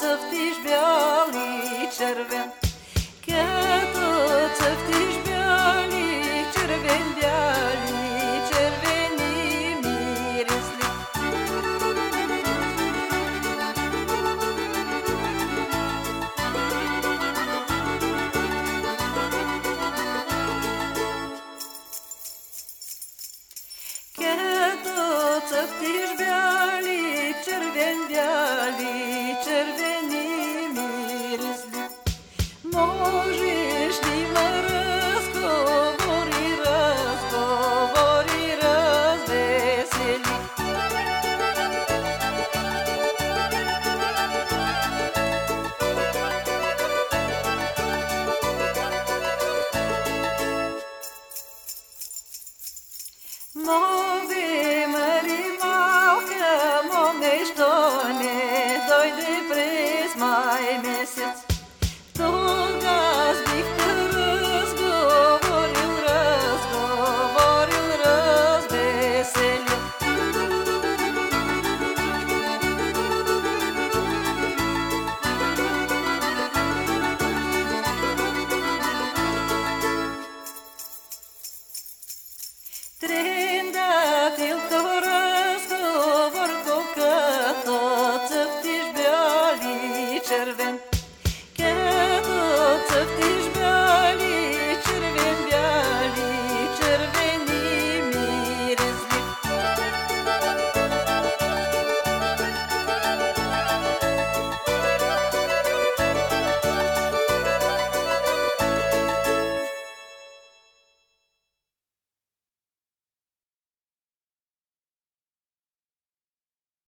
цъфтиш бял и червен, като цъфтиш бял и червен, бяли, червени мирисли. Като цъфтиш бяли, червен, бяли, червени мирисли, можеш ли ме разговори, разговори, развесели. Мови, Мари малка, моме, що не дойде през май месец. Тогас бих те разговорил, разговорил, развеселил. Tres